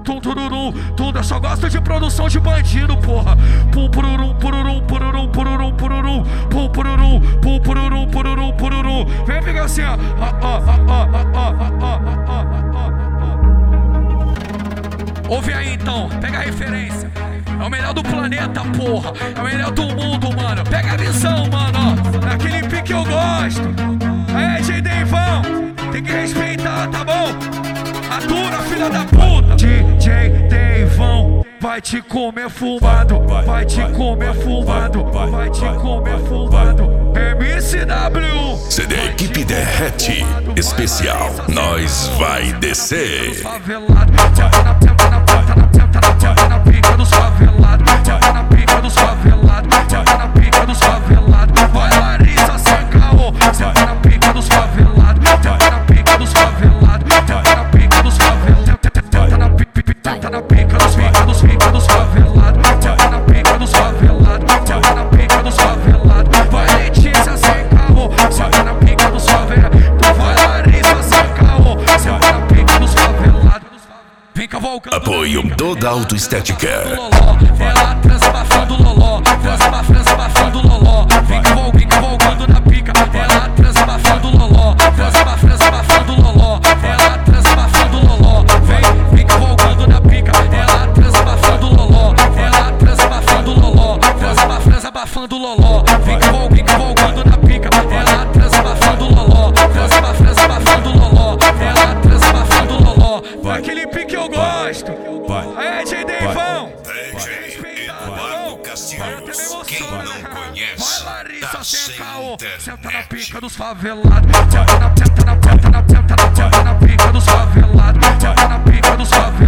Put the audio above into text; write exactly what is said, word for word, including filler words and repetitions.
tum tururum, tum, eu só gosto de produção de bandido, porra. Pum pururum, pururum, pururum, pururum, pururum, pum pururum, pum pururum, pururum, pururum. Vem pegar assim, ó. Ouve aí então, pega a referência. É o melhor do planeta, porra. É o melhor do mundo, mano. Pega a visão, mano, ó. Daquele pique que eu gosto. Aí, D J Deivão, tem que respeitar, tá bom? Atura, filha da puta. D J Deivão vai te comer fumado. Vai te comer fumado. Vai te comer fumado. M C W C D Equipe Derrete Especial, nós vai descer. Favelado, tenta na tenta na tenta na tenta na tenta na pica dos favelados, tenta na pica dos favelados, tenta na pica dos favelados. Vai Larissa sem caô, tenta na pica dos favelados, tenta na pica dos favelados, tenta na pica dos favelados, tenta na pica, tenta na pica dos pica dos pica dos favelados, tenta na pica dos favelados, tenta na pica dos favelados. Vai Letícia sem caô, tenta na pica dos favelados. Vai Larissa sem caô, tenta na pica dos favelados. Vem cavalcando. Apoio toda autoestética. Ela transa abafando loló, transa abafando, abafando loló. Vem cavalcando, vem cavalcando na pica. Ela transa abafando loló, transa abafando, abafando loló. Ela transa abafando loló. Vem, vem cavalcando na pica. Ela transa abafando loló, ela transa abafando loló. Transa abafando, abafando loló. Vem cavalcando, vem cavalcando na pica. Ela transa abafando loló, transa abafando, abafando loló. Ela transa abafando loló. Aquele pique eu gosto. Aí, D J Deivão. D J Eduardo Castilhos, quem não conhece, tá sem senta na internet. pica dos favelados, senta na, senta na, senta na, senta na, senta na pica dos favelados, senta na pica dos favelados.